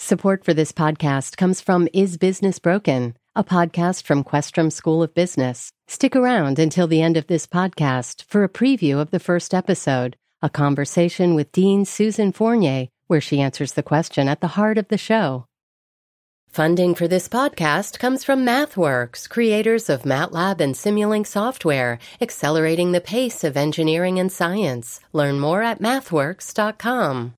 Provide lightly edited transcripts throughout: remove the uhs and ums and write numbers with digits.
Support for this podcast comes from Is Business Broken, a podcast from Questrom School of Business. Stick around until the end of this podcast for a preview of the first episode, a conversation with Dean Susan Fournier, where she answers the question at the heart of the show. Funding for this podcast comes from MathWorks, creators of MATLAB and Simulink software, accelerating the pace of engineering and science. Learn more at mathworks.com.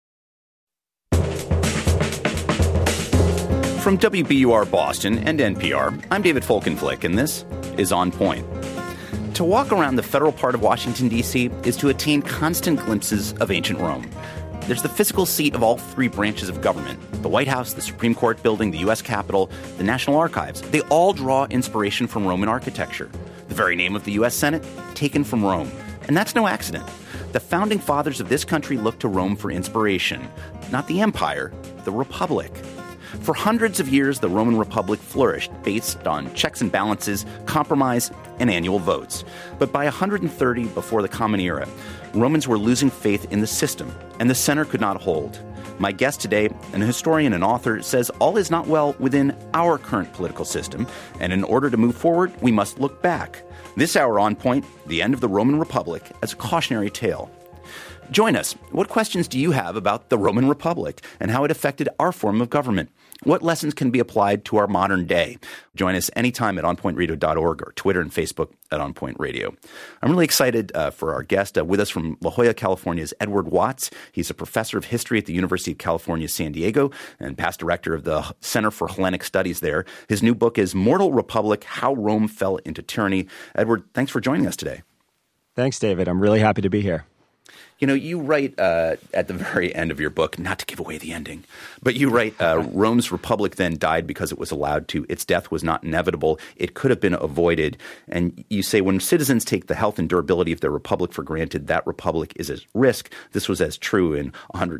From WBUR Boston and NPR, I'm David Folkenflik, and this is On Point. To walk around the federal part of Washington, D.C. is to attain constant glimpses of ancient Rome. There's the physical seat of all three branches of government: the White House, the Supreme Court building, the U.S. Capitol, the National Archives. They all draw inspiration from Roman architecture. The very name of the U.S. Senate, taken from Rome. And that's no accident. The founding fathers of this country looked to Rome for inspiration. Not the empire, the republic. For hundreds of years, the Roman Republic flourished based on checks and balances, compromise, and annual votes. But by 130 before the Common Era, Romans were losing faith in the system, and the center could not hold. My guest today, an historian and author, says all is not well within our current political system, and in order to move forward, we must look back. This hour On Point, the end of the Roman Republic as a cautionary tale. Join us. What questions do you have about the Roman Republic and how it affected our form of government? What lessons can be applied to our modern day? Join us anytime at onpointradio.org or Twitter and Facebook at On Point Radio. I'm really excited for our guest. With us from La Jolla, California is Edward Watts. He's a professor of history at the University of California, San Diego, and past director of the Center for Hellenic Studies there. His new book is Mortal Republic: How Rome Fell into Tyranny. Edward, thanks for joining us today. Thanks, David. I'm really happy to be here. You know, you write at the very end of your book, not to give away the ending, but you write, Rome's republic then died because it was allowed to. Its death was not inevitable. It could have been avoided. And you say when citizens take the health and durability of their republic for granted, that republic is at risk. This was as true in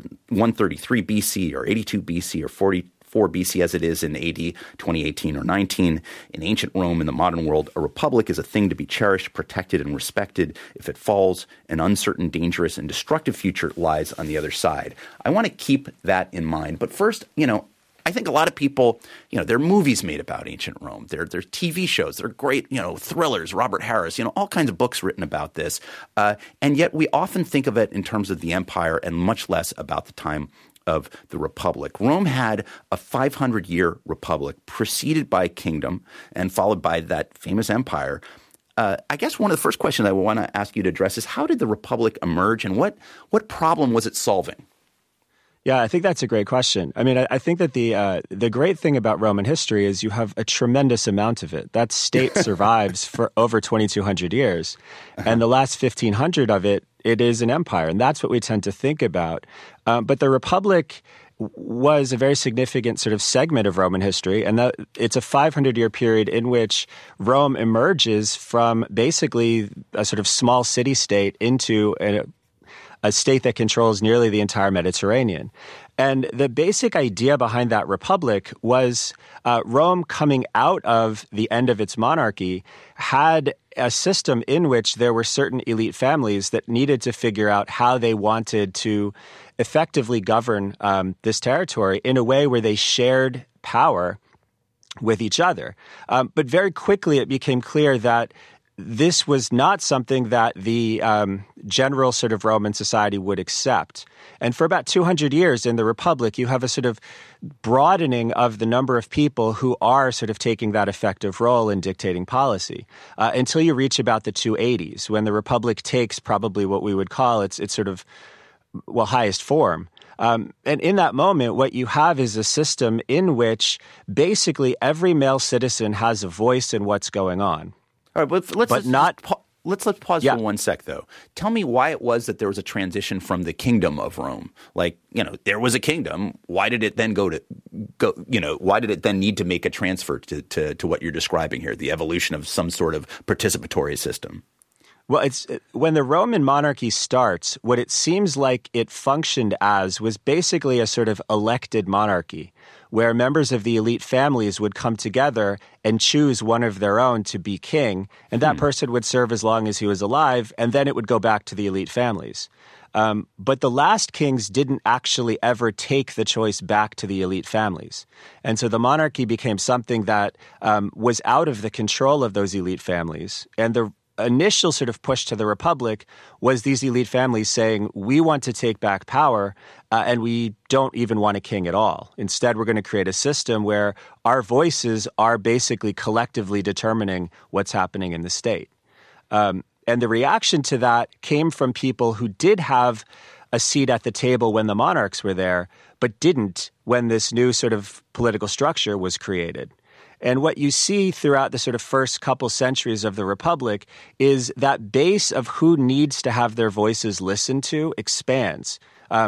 133 BC or 82 BC or 44 BC as it is in AD 2018 or 19. In ancient Rome, in the modern world, a republic is a thing to be cherished, protected, and respected. If it falls, an uncertain, dangerous, and destructive future lies on the other side. I want to keep that in mind. But first, I think a lot of people, there are movies made about ancient Rome. There's TV shows. There are great, thrillers, Robert Harris, all kinds of books written about this. And yet we often think of it in terms of the empire and much less about the time of the republic. Rome had a 500-year republic preceded by kingdom and followed by that famous empire. I guess one of the first questions I want to ask you to address is how did the republic emerge and what problem was it solving? Yeah, I think that's a great question. I mean, I think that the great thing about Roman history is you have a tremendous amount of it. That state survives for over 2,200 years. And the last 1,500 of it is an empire. And that's what we tend to think about. But the Republic was a very significant sort of segment of Roman history. And it's a 500-year period in which Rome emerges from basically a sort of small city-state into a state that controls nearly the entire Mediterranean. And the basic idea behind that republic was Rome, coming out of the end of its monarchy, had a system in which there were certain elite families that needed to figure out how they wanted to effectively govern this territory in a way where they shared power with each other. But very quickly it became clear that this was not something that the general sort of Roman society would accept. And for about 200 years in the Republic, you have a sort of broadening of the number of people who are sort of taking that effective role in dictating policy until you reach about the 280s, when the Republic takes probably what we would call its sort of, highest form. And in that moment, what you have is a system in which basically every male citizen has a voice in what's going on. All right, let's pause for 1 sec, though. Tell me why it was that there was a transition from the kingdom of Rome. There was a kingdom. Why did it then why did it then need to make a transfer to what you're describing here, the evolution of some sort of participatory system? Well, it's when the Roman monarchy starts, what it seems like it functioned as was basically a sort of elected monarchy, where members of the elite families would come together and choose one of their own to be king, and that person would serve as long as he was alive, and then it would go back to the elite families. But the last kings didn't actually ever take the choice back to the elite families. And so the monarchy became something that was out of the control of those elite families. And the initial sort of push to the republic was these elite families saying, we want to take back power and we don't even want a king at all. Instead, we're going to create a system where our voices are basically collectively determining what's happening in the state. And the reaction to that came from people who did have a seat at the table when the monarchs were there, but didn't when this new sort of political structure was created. And what you see throughout the sort of first couple centuries of the Republic is that base of who needs to have their voices listened to expands,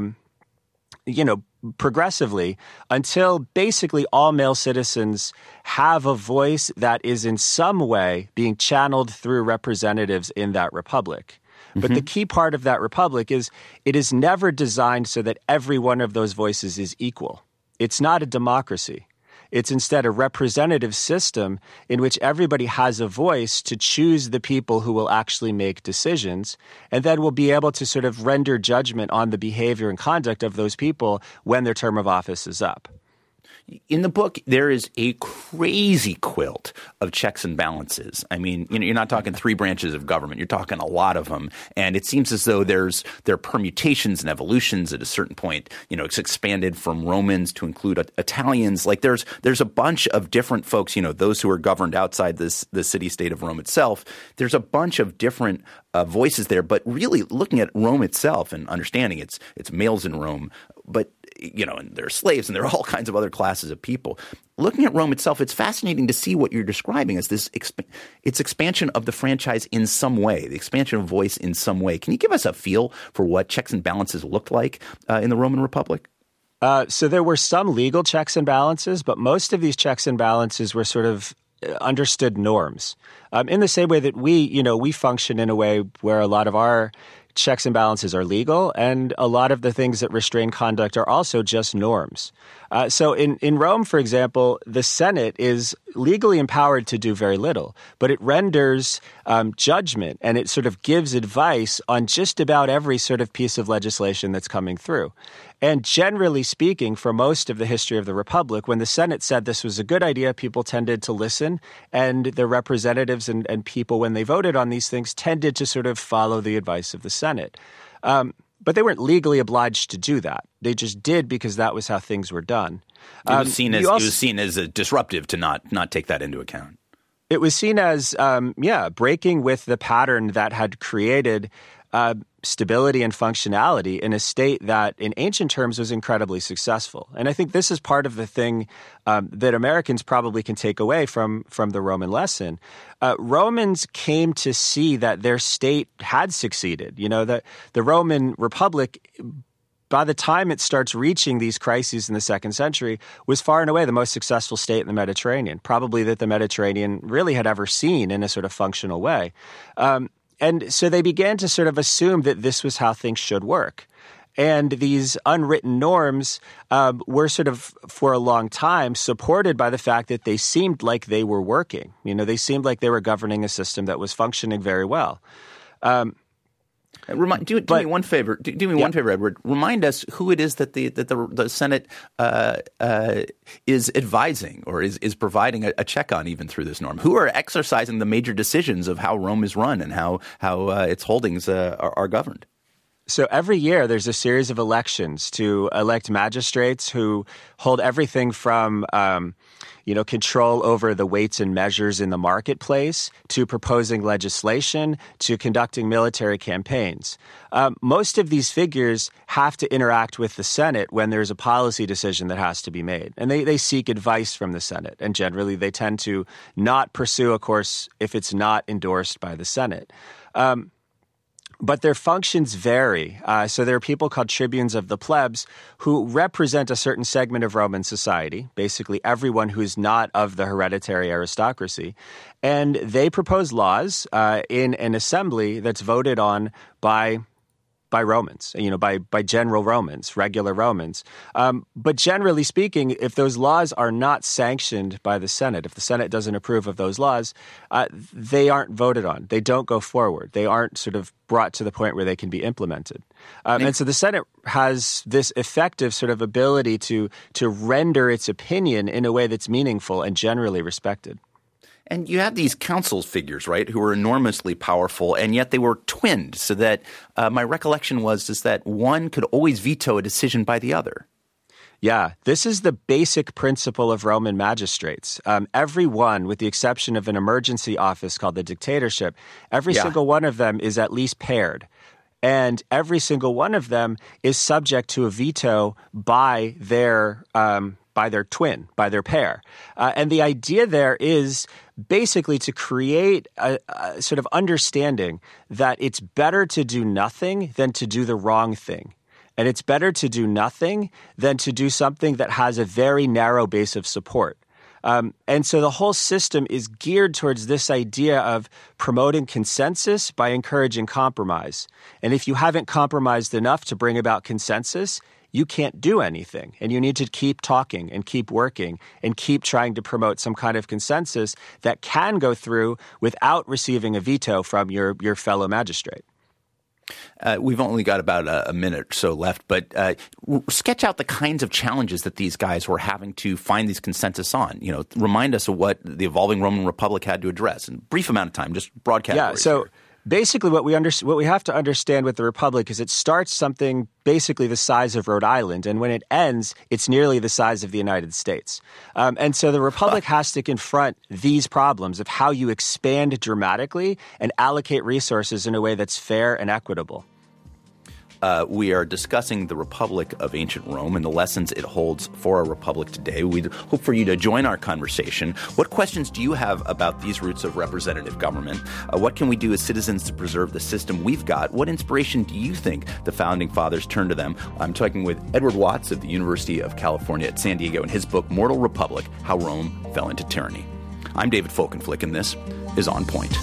progressively until basically all male citizens have a voice that is in some way being channeled through representatives in that republic. But the key part of that republic is it is never designed so that every one of those voices is equal. It's not a democracy. It's instead a representative system in which everybody has a voice to choose the people who will actually make decisions, and then will be able to sort of render judgment on the behavior and conduct of those people when their term of office is up. In the book, there is a crazy quilt of checks and balances. I mean, you're not talking three branches of government. You're talking a lot of them. And it seems as though there are permutations and evolutions at a certain point. It's expanded from Romans to include Italians. Like there's a bunch of different folks, those who are governed outside the city-state of Rome itself. There's a bunch of different voices there. But really looking at Rome itself and understanding it's males in Rome, but and there are slaves and there are all kinds of other classes of people. Looking at Rome itself, it's fascinating to see what you're describing as this its expansion of the franchise in some way, the expansion of voice in some way. Can you give us a feel for what checks and balances looked like in the Roman Republic? So there were some legal checks and balances, but most of these checks and balances were sort of understood norms. In the same way that we function in a way where a lot of our checks and balances are legal, and a lot of the things that restrain conduct are also just norms. So in Rome, for example, the Senate is legally empowered to do very little, but it renders judgment and it sort of gives advice on just about every sort of piece of legislation that's coming through. And generally speaking, for most of the history of the Republic, when the Senate said this was a good idea, people tended to listen, and the representatives and people, when they voted on these things, tended to sort of follow the advice of the Senate. But they weren't legally obliged to do that. They just did because that was how things were done. It was seen as a disruptive to not take that into account. It was seen as, breaking with the pattern that had created stability and functionality in a state that in ancient terms was incredibly successful. And I think this is part of the thing that Americans probably can take away from the Roman lesson. Romans came to see that their state had succeeded. That the Roman Republic, by the time it starts reaching these crises in the second century, was far and away the most successful state in the Mediterranean, probably that the Mediterranean really had ever seen in a sort of functional way. And so they began to sort of assume that this was how things should work. And these unwritten norms were sort of, for a long time, supported by the fact that they seemed like they were working. They seemed like they were governing a system that was functioning very well. Do me one favor. Do me one favor, Edward. Remind us who it is that the Senate is advising or is providing a check on, even through this norm. Who are exercising the major decisions of how Rome is run and how its holdings are governed? So every year there's a series of elections to elect magistrates who hold everything from control over the weights and measures in the marketplace, to proposing legislation, to conducting military campaigns. Most of these figures have to interact with the Senate when there's a policy decision that has to be made. And they seek advice from the Senate. And generally they tend to not pursue a course if it's not endorsed by the Senate. But their functions vary. So there are people called tribunes of the plebs who represent a certain segment of Roman society, basically everyone who's not of the hereditary aristocracy. And they propose laws in an assembly that's voted on by Romans, by general Romans, regular Romans. But generally speaking, if those laws are not sanctioned by the Senate, if the Senate doesn't approve of those laws, they aren't voted on. They don't go forward. They aren't sort of brought to the point where they can be implemented. And so the Senate has this effective sort of ability to render its opinion in a way that's meaningful and generally respected. And you have these council figures, right, who are enormously powerful, and yet they were twinned so that my recollection is that one could always veto a decision by the other. Yeah, this is the basic principle of Roman magistrates. Every one, with the exception of an emergency office called the dictatorship, every single one of them is at least paired. And every single one of them is subject to a veto by their twin, by their pair. And the idea there is basically to create a sort of understanding that it's better to do nothing than to do the wrong thing. And it's better to do nothing than to do something that has a very narrow base of support. And so the whole system is geared towards this idea of promoting consensus by encouraging compromise. And if you haven't compromised enough to bring about consensus, you can't do anything, and you need to keep talking and keep working and keep trying to promote some kind of consensus that can go through without receiving a veto from your fellow magistrate. We've only got about a minute or so left, but sketch out the kinds of challenges that these guys were having to find these consensus on. Remind us of what the evolving Roman Republic had to address in a brief amount of time, just broad categories. Yeah, so basically what we have to understand with the Republic is it starts something basically the size of Rhode Island, and when it ends, it's nearly the size of the United States. And so the Republic has to confront these problems of how you expand dramatically and allocate resources in a way that's fair and equitable. We are discussing the Republic of Ancient Rome and the lessons it holds for our republic today. We'd hope for you to join our conversation. What questions do you have about these roots of representative government? What can we do as citizens to preserve the system we've got? What inspiration do you think the Founding Fathers turned to them? I'm talking with Edward Watts of the University of California at San Diego in his book, Mortal Republic, How Rome Fell into Tyranny. I'm David Folkenflik, and this is On Point.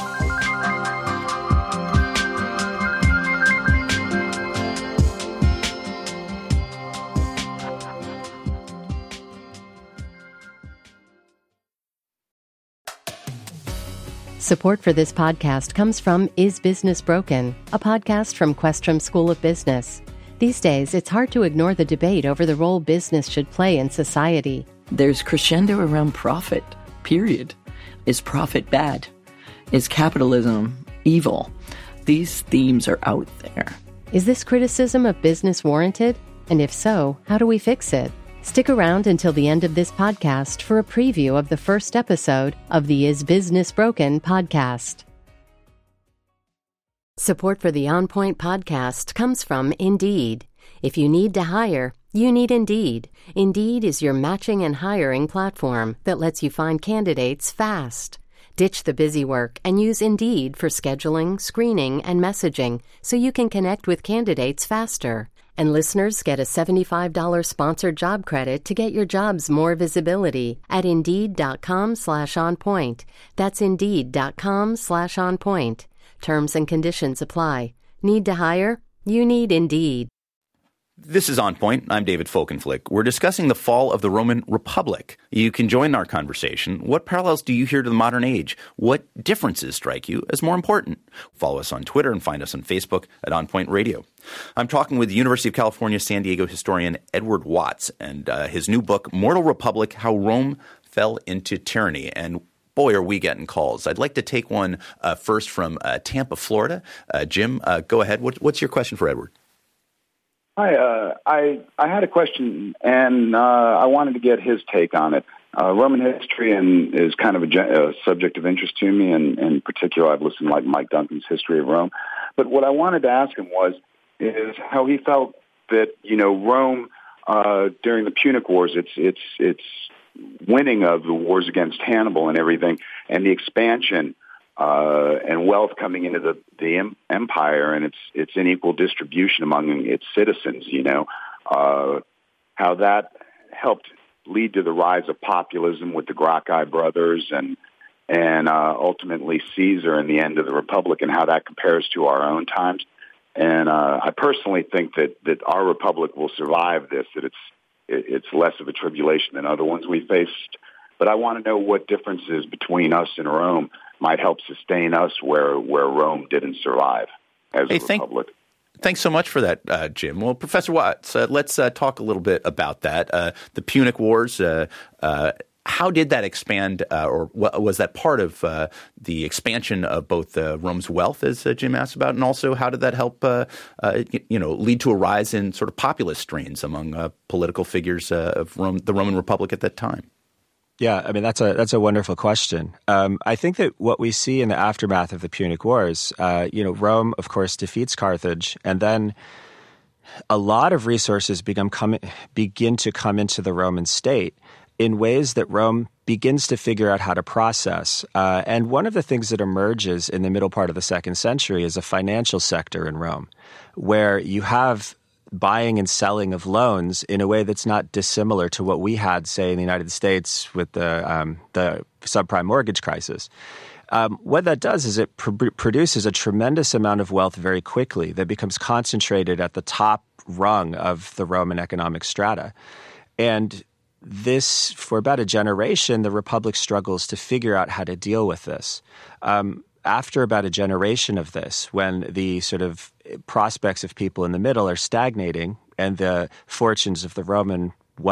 Support for this podcast comes from Is Business Broken?, a podcast from Questrom School of Business. These days, it's hard to ignore the debate over the role business should play in society. There's crescendo around profit, period. Is profit bad? Is capitalism evil? These themes are out there. Is this criticism of business warranted? And if so, how do we fix it? Stick around until the end of this podcast for a preview of the first episode of the Is Business Broken podcast. Support for the On Point podcast comes from Indeed. If you need to hire, you need Indeed. Indeed is your matching and hiring platform that lets you find candidates fast. Ditch the busy work and use Indeed for scheduling, screening, and messaging so you can connect with candidates faster. And listeners get a $75 sponsored job credit to get your jobs more visibility at Indeed.com/onpoint. That's Indeed.com/onpoint. Terms and conditions apply. Need to hire? You need Indeed. This is On Point. I'm David Folkenflik. We're discussing the fall of the Roman Republic. You can join our conversation. What parallels do you hear to the modern age? What differences strike you as more important? Follow us on Twitter and find us on Facebook at On Point Radio. I'm talking with the University of California, San Diego historian Edward Watts and his new book, Mortal Republic, How Rome Fell into Tyranny. And boy, are we getting calls. I'd like to take one first from Tampa, Florida. Jim, go ahead. What's your question for Edward? Hi, I had a question, and I wanted to get his take on it. Roman history is kind of a subject of interest to me, and in particular, I've listened to like Mike Duncan's History of Rome. But what I wanted to ask him is how he felt that Rome during the Punic Wars, its winning of the wars against Hannibal and everything, and the expansion and wealth coming into the empire, and it's in equal distribution among its citizens. How that helped lead to the rise of populism with the Gracchi brothers and ultimately Caesar and the end of the Republic, and how that compares to our own times. And I personally think that our Republic will survive this, that it's less of a tribulation than other ones we faced. But I want to know what differences between us and Rome might help sustain us where Rome didn't survive as a republic. Thanks so much for that, Jim. Well, Professor Watts, let's talk a little bit about that. The Punic Wars, how did that expand, or was that part of the expansion of both Rome's wealth, as Jim asked about, and also how did that help, lead to a rise in sort of populist strains among political figures of the Roman Republic at that time? Yeah, I mean, that's a wonderful question. I think that what we see in the aftermath of the Punic Wars, Rome, of course, defeats Carthage, and then a lot of resources begin to come into the Roman state in ways that Rome begins to figure out how to process. And one of the things that emerges in the middle part of the 2nd century is a financial sector in Rome, where you have buying and selling of loans in a way that's not dissimilar to what we had, say, in the United States with the subprime mortgage crisis. What that does is it produces a tremendous amount of wealth very quickly that becomes concentrated at the top rung of the Roman economic strata. And this, for about a generation, the Republic struggles to figure out how to deal with this. After about a generation of this, when the sort of prospects of people in the middle are stagnating and the fortunes of the Roman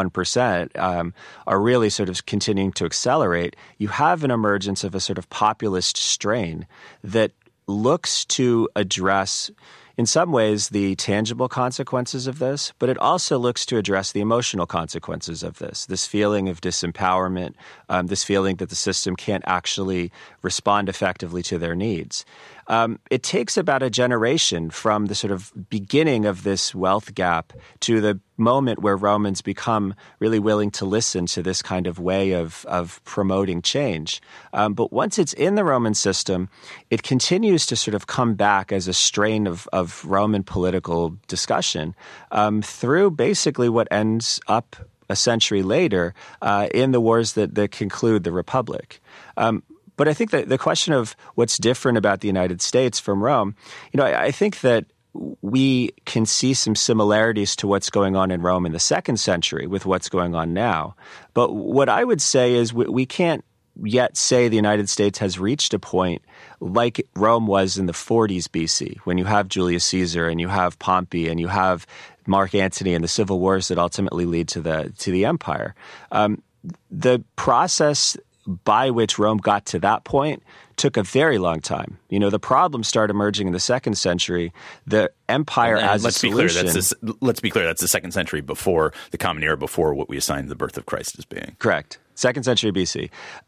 1% are really sort of continuing to accelerate, you have an emergence of a sort of populist strain that looks to address, in some ways, the tangible consequences of this, but it also looks to address the emotional consequences of this feeling of disempowerment, this feeling that the system can't actually respond effectively to their needs. It takes about a generation from the sort of beginning of this wealth gap to the moment where Romans become really willing to listen to this kind of way of promoting change. But once it's in the Roman system, it continues to sort of come back as a strain of Roman political discussion through basically what ends up a century later in the wars that conclude the Republic. But I think that the question of what's different about the United States from Rome, I think that we can see some similarities to what's going on in Rome in the 2nd century with what's going on now. But what I would say is we can't yet say the United States has reached a point like Rome was in the 40s BC, when you have Julius Caesar and you have Pompey and you have Mark Antony and the civil wars that ultimately lead to the empire. The process by which Rome got to that point took a very long time. The problems start emerging in the 2nd century. The empire as a solution. Let's be clear, that's the 2nd century before the Common Era, before what we assign the birth of Christ as being. Correct. 2nd century BC.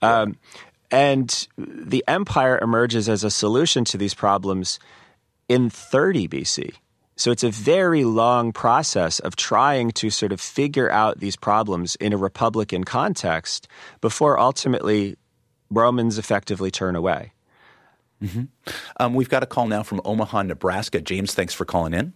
And the empire emerges as a solution to these problems in 30 BC. So it's a very long process of trying to sort of figure out these problems in a republican context before ultimately Romans effectively turn away. Mm-hmm. We've got a call now from Omaha, Nebraska. James, thanks for calling in.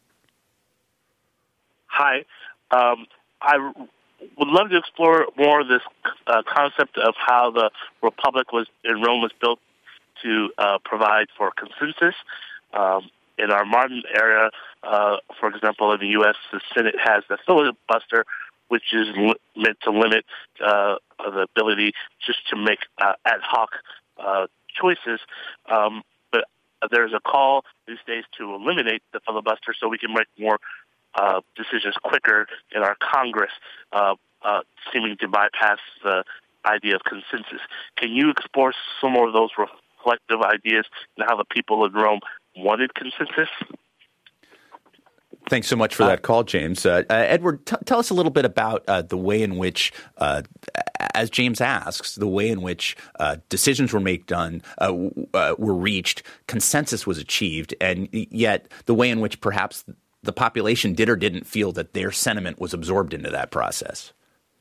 Hi. I would love to explore more of this concept of how the Republic in Rome was built to provide for consensus. In our modern era, for example, in the U.S., the Senate has the filibuster, which is meant to limit the ability just to make ad hoc choices. But there's a call these days to eliminate the filibuster so we can make more decisions quicker in our Congress, seeming to bypass the idea of consensus. Can you explore some more of those reflective ideas and how the people in Rome wanted consensus? Thanks so much for that call, James. Edward, tell us a little bit about the way in which, as James asks, the way in which decisions were were reached, consensus was achieved, and yet the way in which perhaps the population did or didn't feel that their sentiment was absorbed into that process.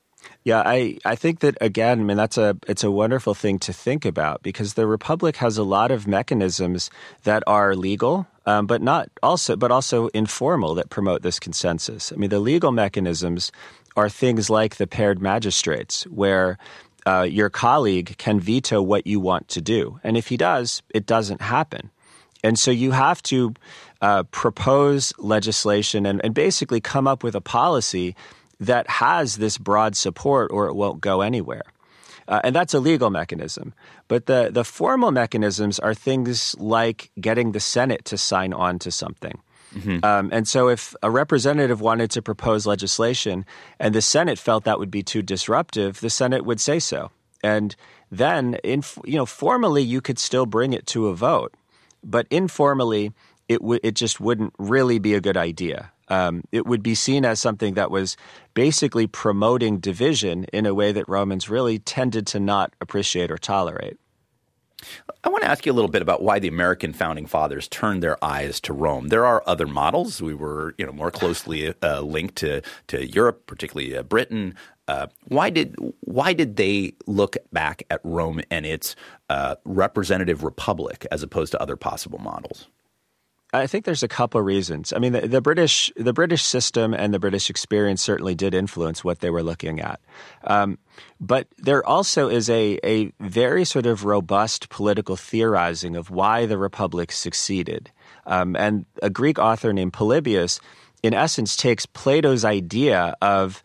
Yeah, I think that, again, I mean, it's a wonderful thing to think about, because the Republic has a lot of mechanisms that are legal, but also informal, that promote this consensus. I mean, the legal mechanisms are things like the paired magistrates, where your colleague can veto what you want to do. And if he does, it doesn't happen. And so you have to propose legislation and basically come up with a policy that has this broad support, or it won't go anywhere. And that's a legal mechanism. But the formal mechanisms are things like getting the Senate to sign on to something. Mm-hmm. And so if a representative wanted to propose legislation and the Senate felt that would be too disruptive, the Senate would say so. And then, formally, you could still bring it to a vote. But informally, it just wouldn't really be a good idea. It would be seen as something that was basically promoting division in a way that Romans really tended to not appreciate or tolerate. I want to ask you a little bit about why the American founding fathers turned their eyes to Rome. There are other models. We were, more closely linked to Europe, particularly Britain. Why did they look back at Rome and its representative republic as opposed to other possible models? I think there's a couple of reasons. I mean, the British system and the British experience certainly did influence what they were looking at. But there also is a very sort of robust political theorizing of why the Republic succeeded. And a Greek author named Polybius, in essence, takes Plato's idea of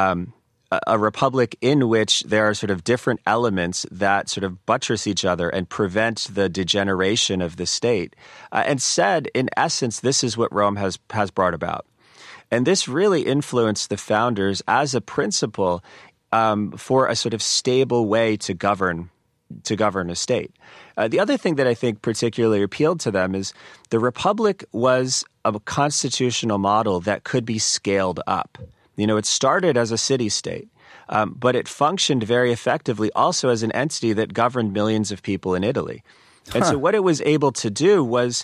a republic in which there are sort of different elements that sort of buttress each other and prevent the degeneration of the state, and said, in essence, this is what Rome has brought about. And this really influenced the founders as a principle for a sort of stable way to govern a state. The other thing that I think particularly appealed to them is the republic was a constitutional model that could be scaled up. It started as a city-state, but it functioned very effectively also as an entity that governed millions of people in Italy. And so what it was able to do was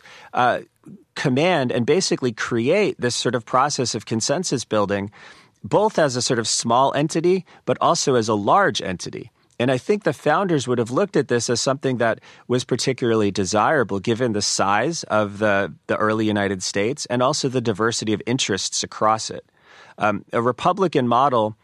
command and basically create this sort of process of consensus building, both as a sort of small entity, but also as a large entity. And I think the founders would have looked at this as something that was particularly desirable given the size of the early United States and also the diversity of interests across it. A Republican model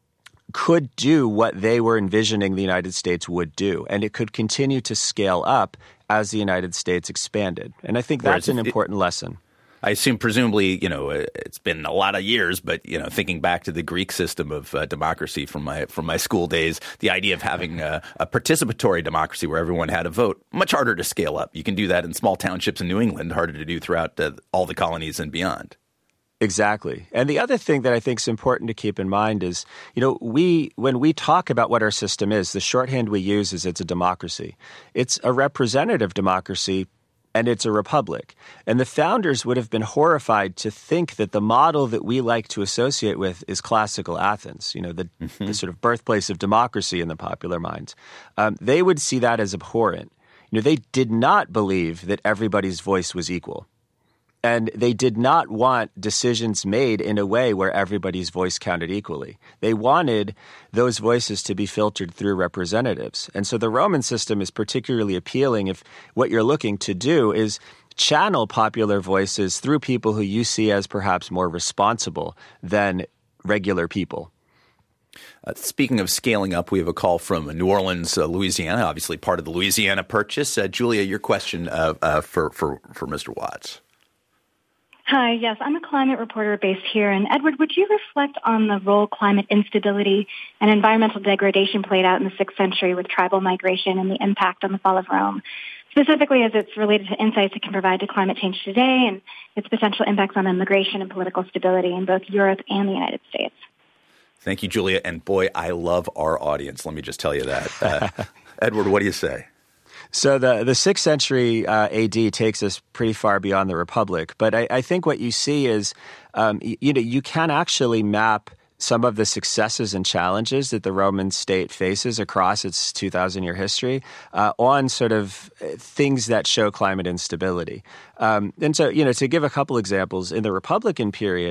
could do what they were envisioning the United States would do, and it could continue to scale up as the United States expanded. And I think that's an important lesson. I assume, presumably, it's been a lot of years, but thinking back to the Greek system of democracy from my school days, the idea of having a participatory democracy where everyone had a vote, much harder to scale up. You can do that in small townships in New England, harder to do throughout all the colonies and beyond. Exactly. And the other thing that I think is important to keep in mind is, when we talk about what our system is, the shorthand we use is it's a democracy. It's a representative democracy, and it's a republic. And the founders would have been horrified to think that the model that we like to associate with is classical Athens, the sort of birthplace of democracy in the popular mind. They would see that as abhorrent. They did not believe that everybody's voice was equal. And they did not want decisions made in a way where everybody's voice counted equally. They wanted those voices to be filtered through representatives. And so the Roman system is particularly appealing if what you're looking to do is channel popular voices through people who you see as perhaps more responsible than regular people. Speaking of scaling up, we have a call from New Orleans, Louisiana, obviously part of the Louisiana Purchase. Julia, your question for Mr. Watts. Hi, yes, I'm a climate reporter based here. And Edward, would you reflect on the role climate instability and environmental degradation played out in the 6th century with tribal migration and the impact on the fall of Rome, specifically as it's related to insights it can provide to climate change today and its potential impacts on immigration and political stability in both Europe and the United States? Thank you, Julia. And boy, I love our audience. Let me just tell you that. Edward, what do you say? So the 6th century AD takes us pretty far beyond the Republic. But I think what you see is, you can actually map some of the successes and challenges that the Roman state faces across its 2,000-year history on sort of things that show climate instability. And so, to give a couple examples, in the Republican period,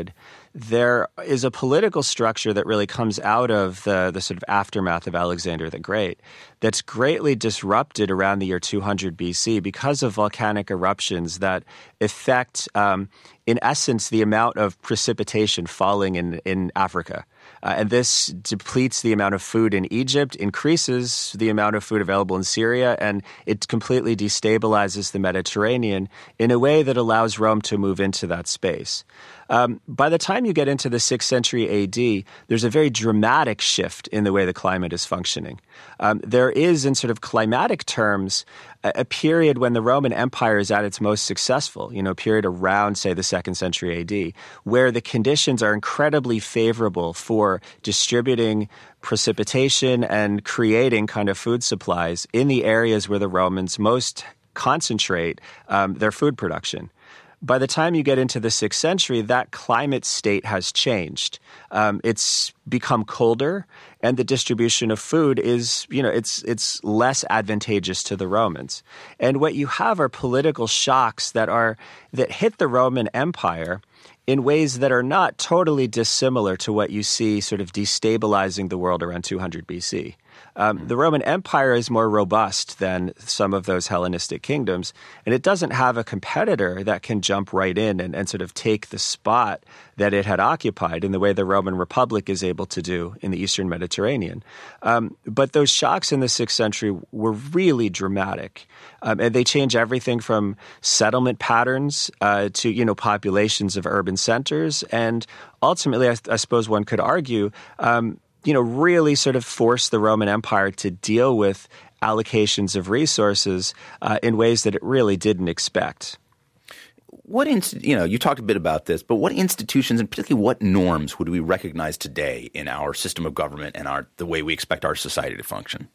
there is a political structure that really comes out of the sort of aftermath of Alexander the Great that's greatly disrupted around the year 200 BC because of volcanic eruptions that affect, in essence, the amount of precipitation falling in Africa. And this depletes the amount of food in Egypt, increases the amount of food available in Syria, and it completely destabilizes the Mediterranean in a way that allows Rome to move into that space. By the time you get into the 6th century AD, there's a very dramatic shift in the way the climate is functioning. There is, in sort of climatic terms, a period when the Roman Empire is at its most successful, a period around, say, the 2nd century AD, where the conditions are incredibly favorable for distributing precipitation and creating kind of food supplies in the areas where the Romans most concentrate their food production. By the time you get into the 6th century, that climate state has changed. It's become colder, and the distribution of food is, it's less advantageous to the Romans. And what you have are political shocks that hit the Roman Empire in ways that are not totally dissimilar to what you see sort of destabilizing the world around 200 BC. The Roman Empire is more robust than some of those Hellenistic kingdoms, and it doesn't have a competitor that can jump right in and sort of take the spot that it had occupied in the way the Roman Republic is able to do in the Eastern Mediterranean. But those shocks in the 6th century were really dramatic, and they change everything from settlement patterns to, populations of urban centers, and ultimately, I suppose one could argue, really sort of forced the Roman Empire to deal with allocations of resources in ways that it really didn't expect. You talked a bit about this, but what institutions and particularly what norms would we recognize today in our system of government and the way we expect our society to function?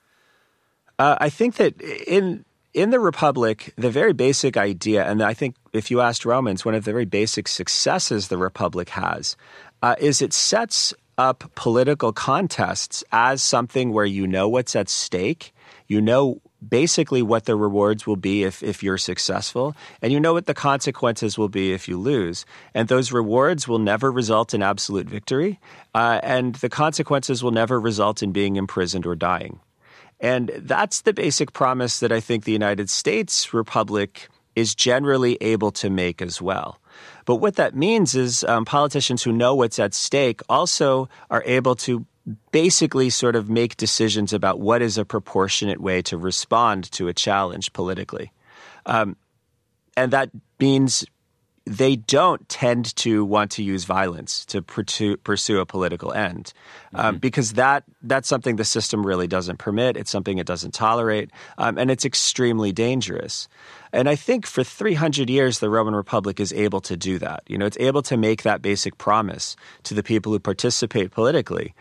I think that in the Republic, the very basic idea, and I think if you asked Romans, one of the very basic successes the Republic has is it sets up political contests as something where you know what's at stake, you know basically what the rewards will be if you're successful, and you know what the consequences will be if you lose. And those rewards will never result in absolute victory, and the consequences will never result in being imprisoned or dying. And that's the basic promise that I think the United States Republic is generally able to make as well. But what that means is politicians who know what's at stake also are able to basically sort of make decisions about what is a proportionate way to respond to a challenge politically. And that means they don't tend to want to use violence to pursue a political end because that's something the system really doesn't permit. It's something it doesn't tolerate, and it's extremely dangerous. And I think for 300 years, the Roman Republic is able to do that. It's able to make that basic promise to the people who participate politically,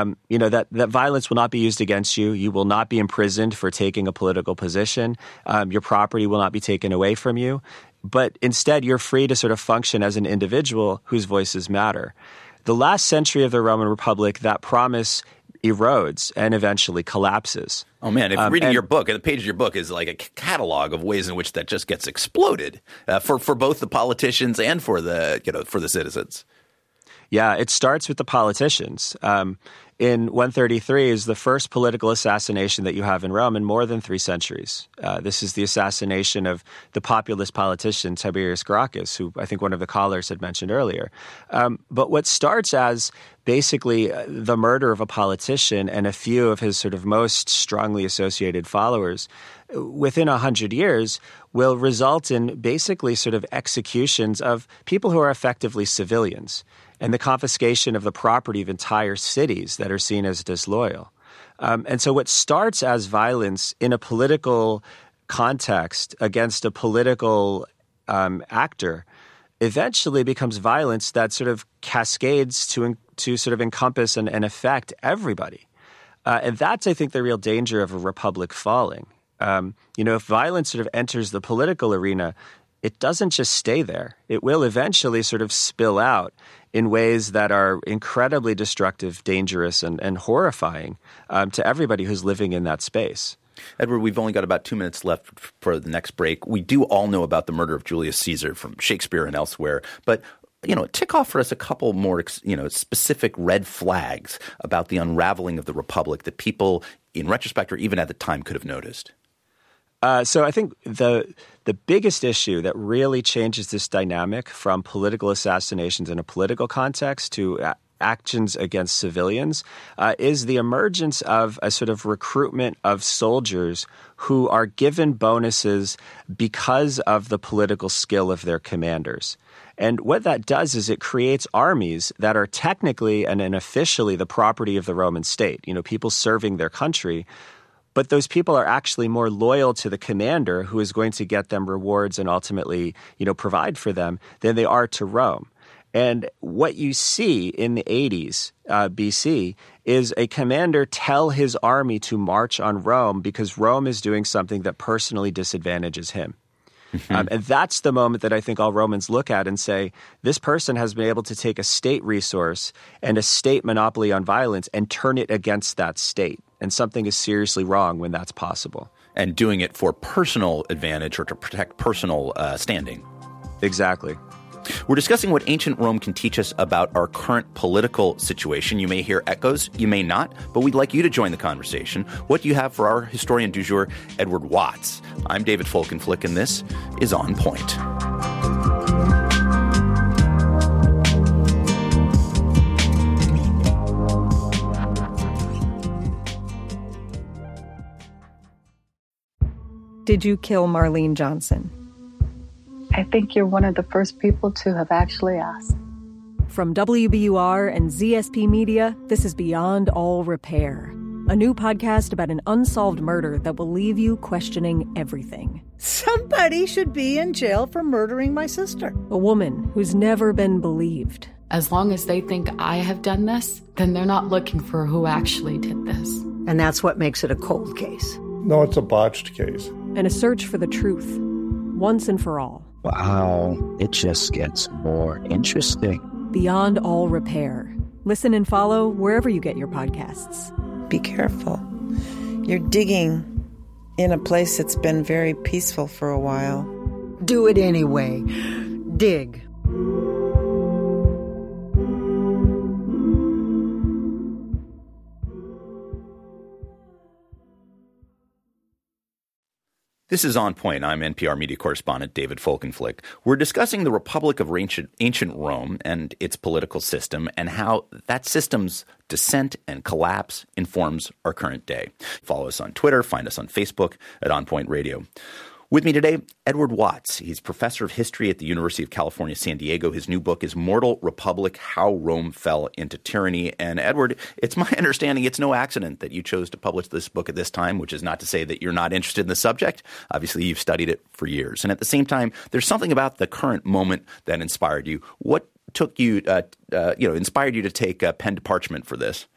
that violence will not be used against you. You will not be imprisoned for taking a political position. Your property will not be taken away from you. But instead, you're free to sort of function as an individual whose voices matter. The last century of the Roman Republic, that promise erodes and eventually collapses. Oh, man, if reading your book, the page of your book is like a catalog of ways in which that just gets exploded for both the politicians and for the citizens. Yeah, it starts with the politicians. In 133 is the first political assassination that you have in Rome in more than 3 centuries. This is the assassination of the populist politician Tiberius Gracchus, who I think one of the callers had mentioned earlier. But what starts as basically the murder of a politician and a few of his sort of most strongly associated followers within 100 years will result in basically sort of executions of people who are effectively civilians and the confiscation of the property of entire cities that are seen as disloyal. And so what starts as violence in a political context against a political actor eventually becomes violence that sort of cascades to sort of encompass and affect everybody. And that's, I think, the real danger of a republic falling. If violence sort of enters the political arena, it doesn't just stay there. It will eventually sort of spill out in ways that are incredibly destructive, dangerous, and horrifying to everybody who's living in that space. Edward, we've only got about 2 minutes left for the next break. We do all know about the murder of Julius Caesar from Shakespeare and elsewhere, but tick off for us a couple more, specific red flags about the unraveling of the Republic that people in retrospect or even at the time could have noticed. So I think the biggest issue that really changes this dynamic from political assassinations in a political context to actions against civilians is the emergence of a sort of recruitment of soldiers who are given bonuses because of the political skill of their commanders. And what that does is it creates armies that are technically and officially the property of the Roman state, people serving their country. But those people are actually more loyal to the commander who is going to get them rewards and ultimately, provide for them than they are to Rome. And what you see in the 80s BC is a commander tell his army to march on Rome because Rome is doing something that personally disadvantages him. Mm-hmm. And that's the moment that I think all Romans look at and say, this person has been able to take a state resource and a state monopoly on violence and turn it against that state. And something is seriously wrong when that's possible. And doing it for personal advantage or to protect personal standing. Exactly. We're discussing what ancient Rome can teach us about our current political situation. You may hear echoes, you may not, but we'd like you to join the conversation. What do you have for our historian du jour, Edward Watts? I'm David Folkenflik, and this is On Point. Did you kill Marlene Johnson? I think you're one of the first people to have actually asked. From WBUR and ZSP Media, this is Beyond All Repair, a new podcast about an unsolved murder that will leave you questioning everything. Somebody should be in jail for murdering my sister. A woman who's never been believed. As long as they think I have done this, then they're not looking for who actually did this. And that's what makes it a cold case. No, it's a botched case. And a search for the truth, once and for all. Wow, it just gets more interesting. Beyond All Repair. Listen and follow wherever you get your podcasts. Be careful. You're digging in a place that's been very peaceful for a while. Do it anyway. Dig. This is On Point. I'm NPR media correspondent David Folkenflik. We're discussing the Republic of ancient Rome and its political system and how that system's descent and collapse informs our current day. Follow us on Twitter. Find us on Facebook at On Point Radio. With me today, Edward Watts. He's professor of history at the University of California, San Diego. His new book is Mortal Republic, How Rome Fell into Tyranny. And Edward, it's my understanding it's no accident that you chose to publish this book at this time, which is not to say that you're not interested in the subject. Obviously, you've studied it for years. And at the same time, there's something about the current moment that inspired you. What took you, inspired you to take pen to parchment for this?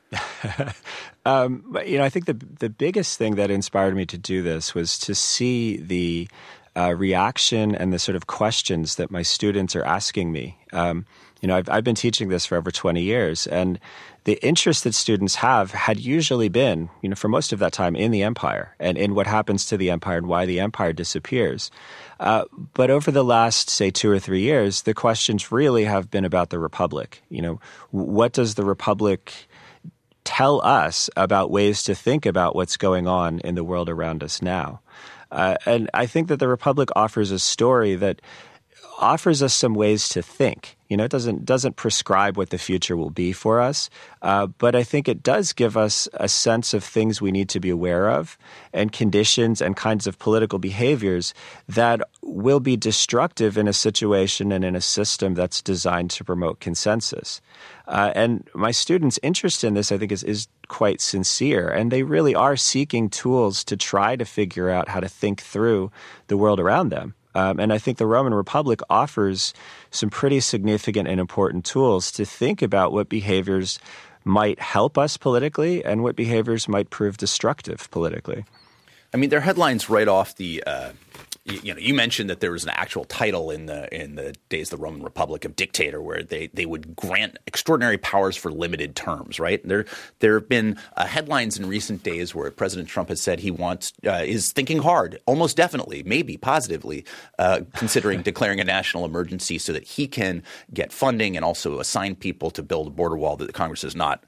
I think the biggest thing that inspired me to do this was to see the reaction and the sort of questions that my students are asking me. I've been teaching this for over 20 years, and the interest that students have had usually been, for most of that time, in the empire and in what happens to the empire and why the empire disappears. But over the last, say, 2 or 3 years, the questions really have been about the Republic. What does the Republic tell us about ways to think about what's going on in the world around us now? And I think that the Republic offers a story that offers us some ways to think. It doesn't prescribe what the future will be for us, but I think it does give us a sense of things we need to be aware of and conditions and kinds of political behaviors that will be destructive in a situation and in a system that's designed to promote consensus. And my students' interest in this, I think, is quite sincere, and they really are seeking tools to try to figure out how to think through the world around them. And I think the Roman Republic offers some pretty significant and important tools to think about what behaviors might help us politically and what behaviors might prove destructive politically. I mean, there are headlines right off the You mentioned that there was an actual title in the days of the Roman Republic of dictator, where they would grant extraordinary powers for limited terms. Right? There have been headlines in recent days where President Trump has said he is thinking hard, almost definitely, maybe positively, considering declaring a national emergency so that he can get funding and also assign people to build a border wall that the Congress has not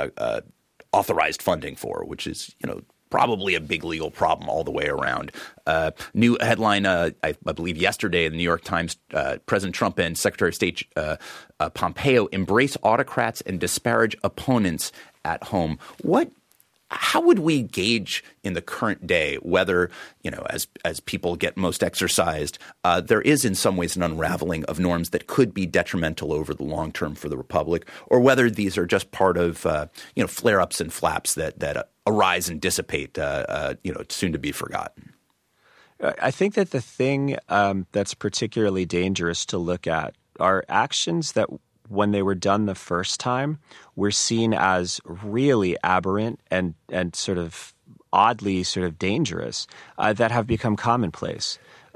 authorized funding for, which is probably a big legal problem all the way around. New headline, I believe yesterday in the New York Times, President Trump and Secretary of State Pompeo embrace autocrats and disparage opponents at home. How would we gauge in the current day whether, as people get most exercised, there is in some ways an unraveling of norms that could be detrimental over the long term for the republic, or whether these are just part of flare-ups and flaps that arise and dissipate, soon to be forgotten? I think that the thing that's particularly dangerous to look at are actions that, when they were done the first time, were seen as really aberrant and sort of oddly sort of dangerous, that have become commonplace.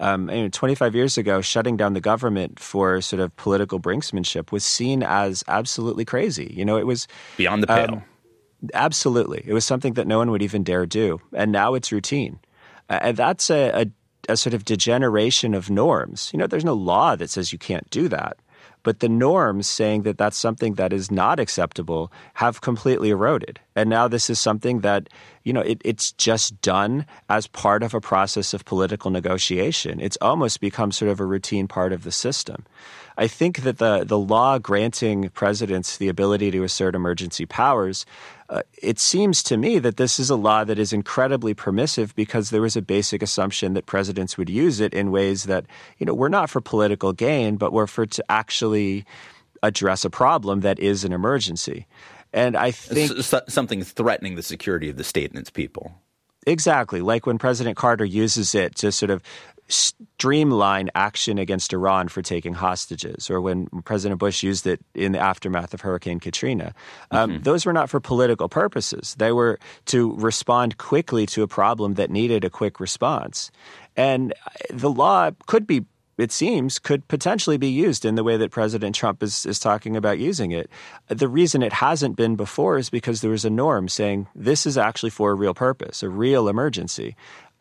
25 years ago, shutting down the government for sort of political brinksmanship was seen as absolutely crazy. It was beyond the pale. Absolutely. It was something that no one would even dare do. And now it's routine. And that's a sort of degeneration of norms. There's no law that says you can't do that. But the norms saying that that's something that is not acceptable have completely eroded. And now this is something that, it's just done as part of a process of political negotiation. It's almost become sort of a routine part of the system. I think that the law granting presidents the ability to assert emergency powers, it seems to me that this is a law that is incredibly permissive because there was a basic assumption that presidents would use it in ways that, were not for political gain, but were to actually address a problem that is an emergency. And I think something threatening the security of the state and its people. Exactly. Like when President Carter uses it to sort of streamline action against Iran for taking hostages, or when President Bush used it in the aftermath of Hurricane Katrina. Those were not for political purposes. They were to respond quickly to a problem that needed a quick response. And the law could potentially be used in the way that President Trump is talking about using it. The reason it hasn't been before is because there was a norm saying this is actually for a real purpose, a real emergency.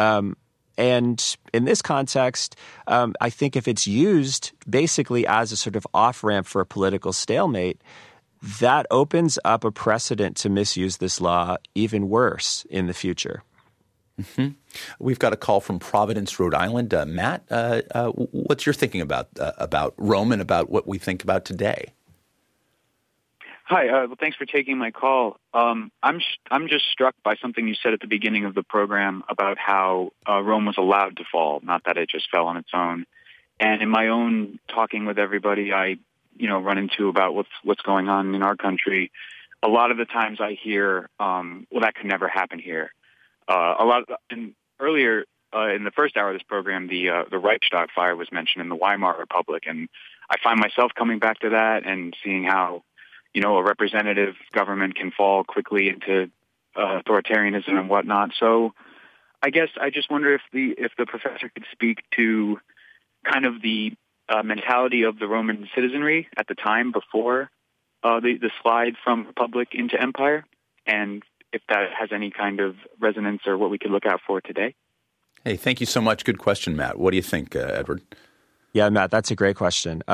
And in this context, I think if it's used basically as a sort of off-ramp for a political stalemate, that opens up a precedent to misuse this law even worse in the future. Mm-hmm. We've got a call from Providence, Rhode Island. Matt, what's your thinking about Rome and about what we think about today? Hi. Well, thanks for taking my call. I'm just struck by something you said at the beginning of the program about how Rome was allowed to fall, not that it just fell on its own. And in my own talking with everybody, I run into about what's going on in our country. A lot of the times I hear, well, that could never happen here. Earlier in the first hour of this program, the Reichstag fire was mentioned in the Weimar Republic, and I find myself coming back to that and seeing how a representative government can fall quickly into authoritarianism and whatnot. So I guess I just wonder if the professor could speak to kind of the mentality of the Roman citizenry at the time before the slide from republic into empire, and if that has any kind of resonance or what we could look out for today. Hey, thank you so much. Good question, Matt. What do you think, Edward? Yeah, Matt, that's a great question.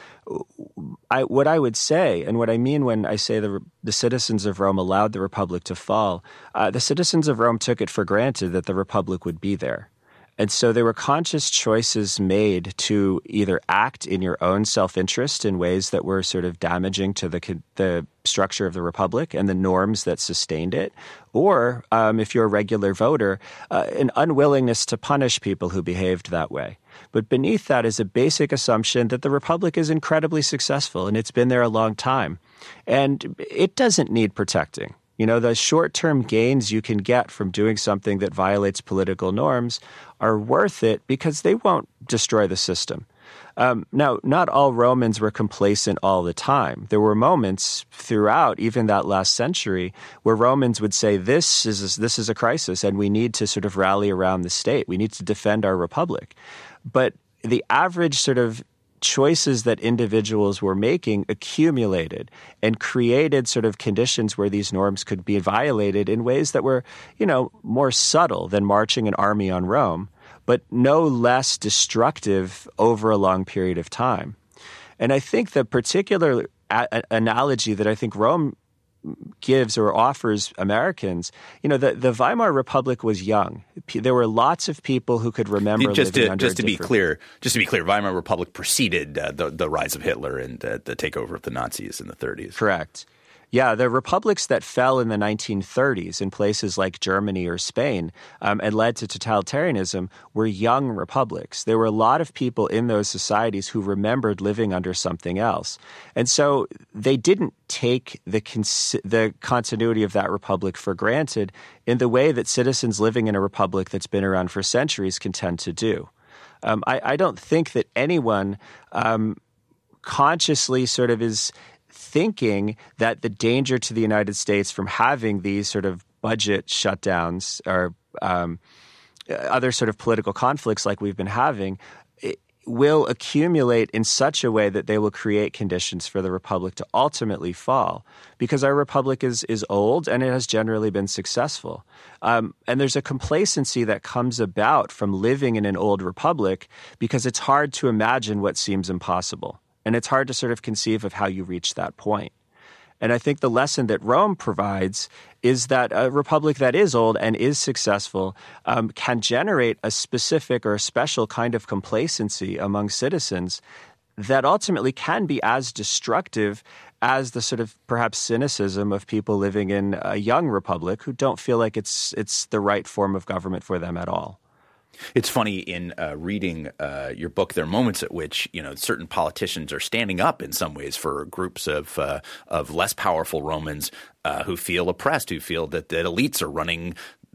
What I would say, and what I mean when I say the citizens of Rome allowed the Republic to fall, the citizens of Rome took it for granted that the Republic would be there. And so there were conscious choices made to either act in your own self-interest in ways that were sort of damaging to the structure of the Republic and the norms that sustained it, or if you're a regular voter, an unwillingness to punish people who behaved that way. But beneath that is a basic assumption that the Republic is incredibly successful and it's been there a long time. And it doesn't need protecting. The short-term gains you can get from doing something that violates political norms are worth it because they won't destroy the system. Now, not all Romans were complacent all the time. There were moments throughout even that last century where Romans would say, this is a crisis and we need to sort of rally around the state. We need to defend our republic. But the average sort of choices that individuals were making accumulated and created sort of conditions where these norms could be violated in ways that were, more subtle than marching an army on Rome, but no less destructive over a long period of time. And I think the particular analogy that I think Rome gives or offers Americans, the Weimar Republic was young. There were lots of people who could remember living under just to be clear, Weimar Republic preceded the rise of Hitler and the takeover of the Nazis in the 30s. Correct. Yeah, the republics that fell in the 1930s in places like Germany or Spain and led to totalitarianism were young republics. There were a lot of people in those societies who remembered living under something else. And so they didn't take the continuity of that republic for granted in the way that citizens living in a republic that's been around for centuries can tend to do. I don't think that anyone consciously sort of is thinking that the danger to the United States from having these sort of budget shutdowns or other sort of political conflicts like we've been having will accumulate in such a way that they will create conditions for the republic to ultimately fall, because our republic is old and it has generally been successful. And there's a complacency that comes about from living in an old republic because it's hard to imagine what seems impossible. And it's hard to sort of conceive of how you reach that point. And I think the lesson that Rome provides is that a republic that is old and is successful can generate a specific or a special kind of complacency among citizens that ultimately can be as destructive as the sort of perhaps cynicism of people living in a young republic who don't feel like it's the right form of government for them at all. It's funny in reading your book, there are moments at which certain politicians are standing up in some ways for groups of less powerful Romans who feel oppressed, who feel that elites are running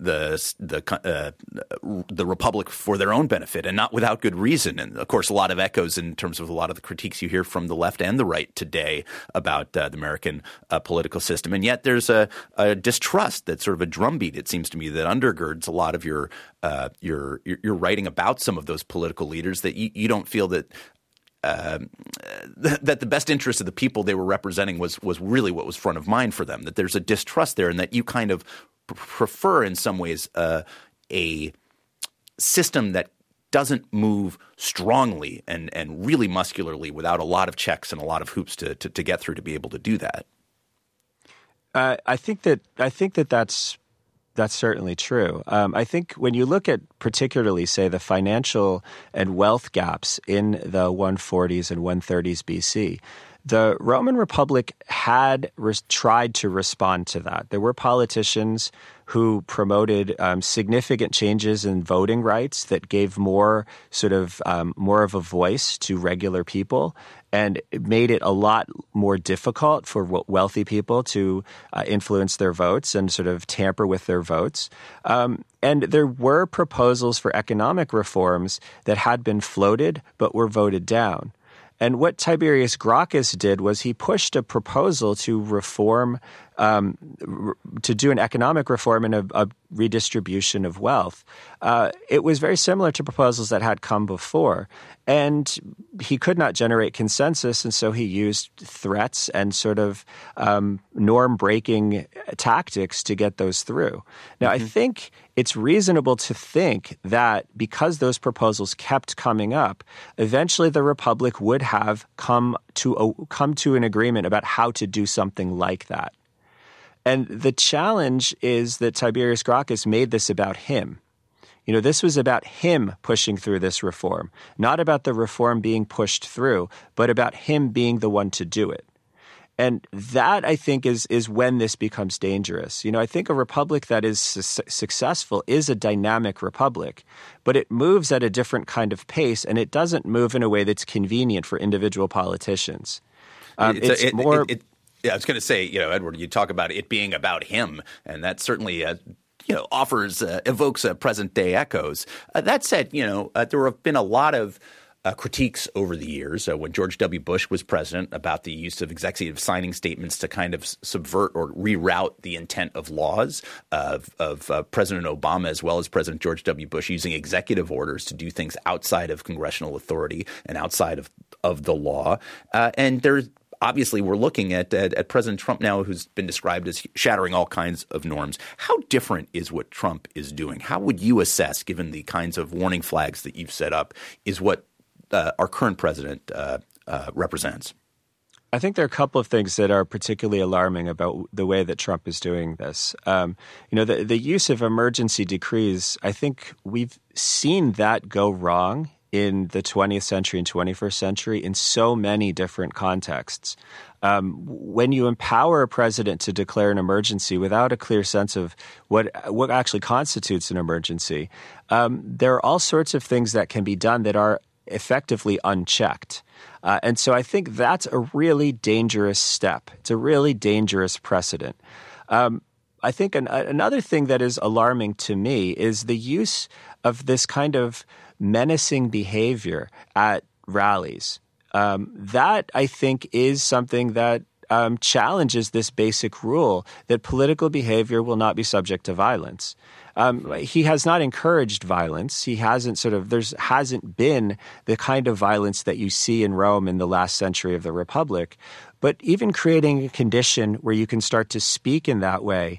the republic for their own benefit and not without good reason. And of course, a lot of echoes in terms of a lot of the critiques you hear from the left and the right today about the American political system. And yet there's a distrust that's sort of a drumbeat, it seems to me, that undergirds a lot of your writing about some of those political leaders, that you don't feel that that the best interest of the people they were representing was really what was front of mind for them, that there's a distrust there, and that you kind of prefer in some ways a system that doesn't move strongly and really muscularly without a lot of checks and a lot of hoops to get through to be able to do that. I think that's certainly true. I think when you look at particularly, say, the financial and wealth gaps in the 140s and 130s BC, the Roman Republic had tried to respond to that. There were politicians who promoted significant changes in voting rights that gave more of a voice to regular people, and it made it a lot more difficult for wealthy people to influence their votes and sort of tamper with their votes. And there were proposals for economic reforms that had been floated but were voted down. And what Tiberius Gracchus did was he pushed a proposal to reform, to do an economic reform and a redistribution of wealth. It was very similar to proposals that had come before. And he could not generate consensus, and so he used threats and sort of norm-breaking tactics to get those through. Now, I think it's reasonable to think that because those proposals kept coming up, eventually the Republic would have come to an agreement about how to do something like that. And the challenge is that Tiberius Gracchus made this about him. This was about him pushing through this reform, not about the reform being pushed through, but about him being the one to do it. And that, I think, is when this becomes dangerous. I think a republic that is successful is a dynamic republic, but it moves at a different kind of pace, and it doesn't move in a way that's convenient for individual politicians. I was going to say, Edward, you talk about it being about him, and that certainly evokes present day echoes. That said, there have been a lot of critiques over the years when George W. Bush was president about the use of executive signing statements to kind of subvert or reroute the intent of laws of President Obama as well as President George W. Bush using executive orders to do things outside of congressional authority and outside of the law. And there's obviously, we're looking at President Trump now, who's been described as shattering all kinds of norms. How different is what Trump is doing? How would you assess, given the kinds of warning flags that you've set up, is what our current president represents? I think there are a couple of things that are particularly alarming about the way that Trump is doing this. The use of emergency decrees, I think we've seen that go wrong in the 20th century and 21st century in so many different contexts. When you empower a president to declare an emergency without a clear sense of what actually constitutes an emergency, there are all sorts of things that can be done that are effectively unchecked. And so I think that's a really dangerous step. It's a really dangerous precedent. I think another thing that is alarming to me is the use of this kind of menacing behavior at rallies. That, I think, is something that challenges this basic rule that political behavior will not be subject to violence. He has not encouraged violence. He hasn't there hasn't been the kind of violence that you see in Rome in the last century of the Republic. But even creating a condition where you can start to speak in that way,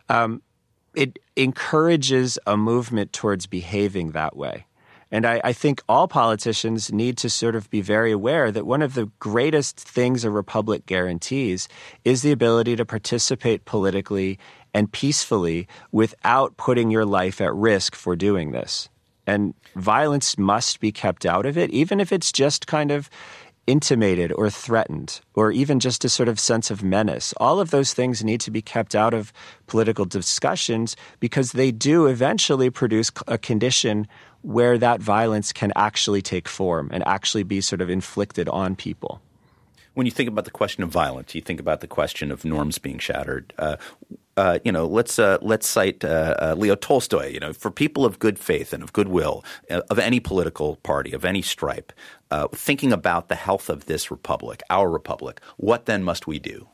it encourages a movement towards behaving that way. And I think all politicians need to sort of be very aware that one of the greatest things a republic guarantees is the ability to participate politically and peacefully without putting your life at risk for doing this. And violence must be kept out of it, even if it's just kind of intimated or threatened, or even just a sort of sense of menace. All of those things need to be kept out of political discussions because they do eventually produce a condition where that violence can actually take form and actually be sort of inflicted on people. When you think about the question of violence, you think about the question of norms being shattered. Let's cite Leo Tolstoy. For people of good faith and of goodwill, of any political party, of any stripe, thinking about the health of this republic, our republic, what then must we do?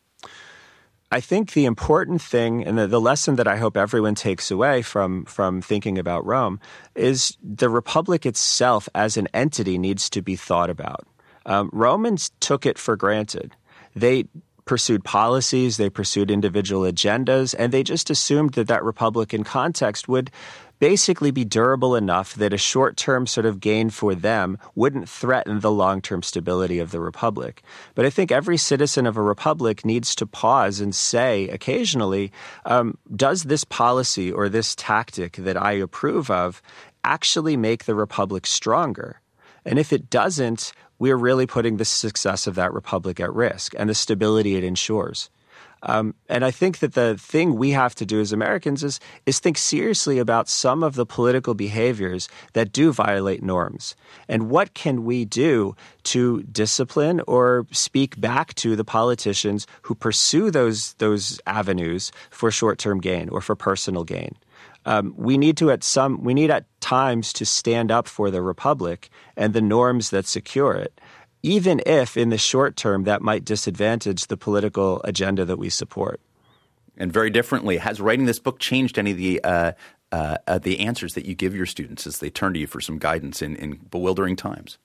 I think the important thing and the lesson that I hope everyone takes away from thinking about Rome is the republic itself as an entity needs to be thought about. Romans took it for granted. They pursued policies, they pursued individual agendas, and they just assumed that Republican context would basically be durable enough that a short-term sort of gain for them wouldn't threaten the long-term stability of the republic. But I think every citizen of a republic needs to pause and say occasionally, does this policy or this tactic that I approve of actually make the republic stronger? And if it doesn't, we're really putting the success of that republic at risk and the stability it ensures. And I think that the thing we have to do as Americans is think seriously about some of the political behaviors that do violate norms. And what can we do to discipline or speak back to the politicians who pursue those avenues for short-term gain or for personal gain? We need at times to stand up for the republic and the norms that secure it, even if in the short term that might disadvantage the political agenda that we support. And very differently, has writing this book changed any of the answers that you give your students as they turn to you for some guidance in bewildering times?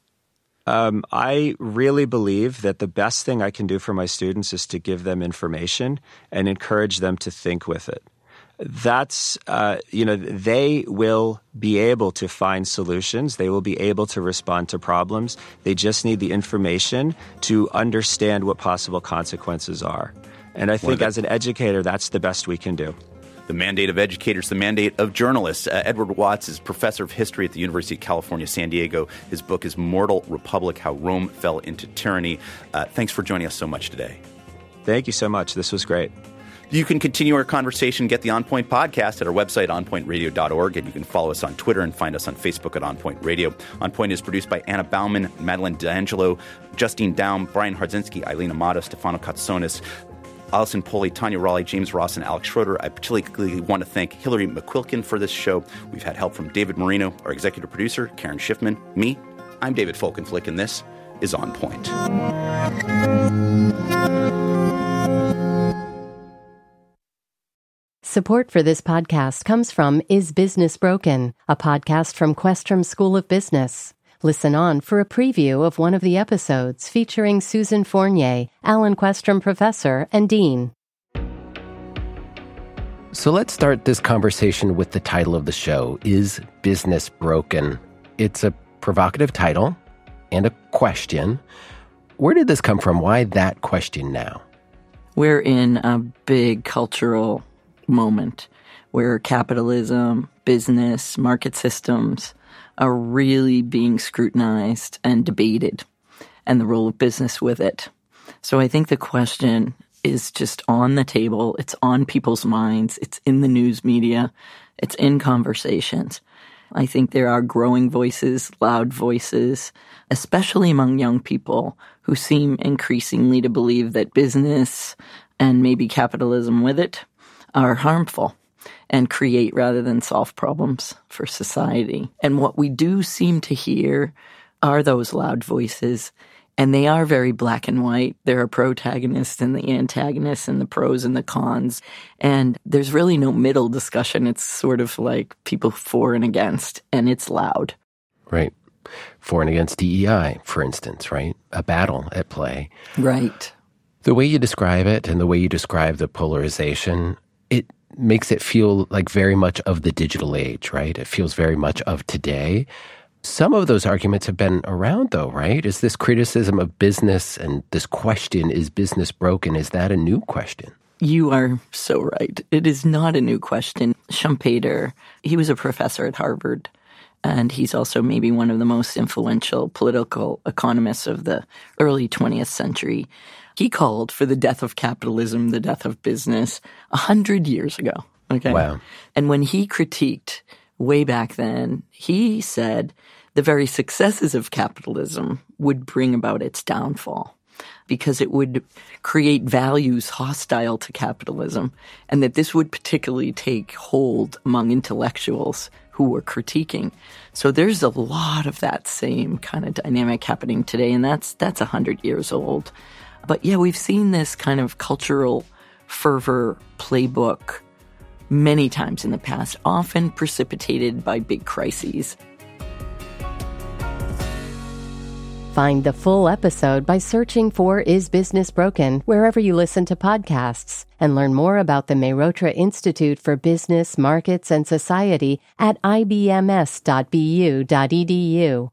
I really believe that the best thing I can do for my students is to give them information and encourage them to think with it. That's, they will be able to find solutions. They will be able to respond to problems. They just need the information to understand what possible consequences are. And I think as an educator, that's the best we can do. The mandate of educators, the mandate of journalists. Edward Watts is professor of history at the University of California, San Diego. His book is Mortal Republic, How Rome Fell into Tyranny. Thanks for joining us so much today. Thank you so much. This was great. You can continue our conversation, get the On Point podcast at our website, onpointradio.org, and you can follow us on Twitter and find us on Facebook at On Point Radio. On Point is produced by Anna Bauman, Madeline D'Angelo, Justine Daum, Brian Hardzinski, Eileen Amato, Stefano Katsonis, Allison Poli, Tanya Raleigh, James Ross, and Alex Schroeder. I particularly want to thank Hillary McQuilkin for this show. We've had help from David Marino, our executive producer, Karen Schiffman, me. I'm David Folkenflik, and this is On Point. Support for this podcast comes from Is Business Broken, a podcast from Questrom School of Business. Listen on for a preview of one of the episodes featuring Susan Fournier, Alan Questrom Professor and Dean. So let's start this conversation with the title of the show, Is Business Broken? It's a provocative title and a question. Where did this come from? Why that question now? We're in a big cultural moment where capitalism, business, market systems are really being scrutinized and debated, and the role of business with it. So I think the question is just on the table. It's on people's minds. It's in the news media. It's in conversations. I think there are growing voices, loud voices, especially among young people who seem increasingly to believe that business and maybe capitalism with it are harmful and create rather than solve problems for society. And what we do seem to hear are those loud voices, and they are very black and white. There are protagonists and the antagonists and the pros and the cons. And there's really no middle discussion. It's sort of like people for and against, and it's loud. Right. For and against DEI, for instance, right? A battle at play. Right. The way you describe it and the way you describe the polarization, it makes it feel like very much of the digital age, right? It feels very much of today. Some of those arguments have been around, though, right? Is this criticism of business and this question, is business broken, is that a new question? You are so right. It is not a new question. Schumpeter, he was a professor at Harvard, and he's also maybe one of the most influential political economists of the early 20th century. He called for the death of capitalism, the death of business, 100 years ago. Okay. Wow. And when he critiqued way back then, he said the very successes of capitalism would bring about its downfall because it would create values hostile to capitalism, and that this would particularly take hold among intellectuals who were critiquing. So there's a lot of that same kind of dynamic happening today, and that's 100 years old. But yeah, we've seen this kind of cultural fervor playbook many times in the past, often precipitated by big crises. Find the full episode by searching for Is Business Broken wherever you listen to podcasts, and learn more about the Mehrotra Institute for Business, Markets, and Society at ibms.bu.edu.